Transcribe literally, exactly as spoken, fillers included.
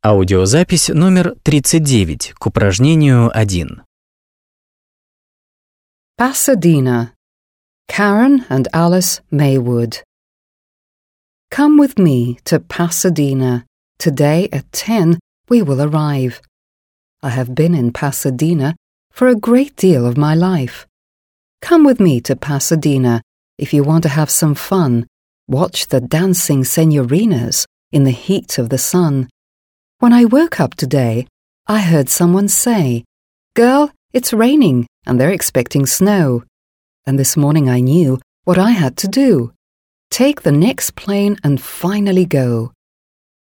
Аудиозапись номер тридцать девять к упражнению один. Pasadena. Karen and Alice Maywood. Come with me to Pasadena. Today at ten we will arrive. I have been in Pasadena for a great deal of my life. Come with me to Pasadena if you want to have some fun. Watch the dancing senoritas in the heat of the sun. When I woke up today, I heard someone say, "Girl, it's raining and they're expecting snow." And this morning I knew what I had to do. Take the next plane and finally go.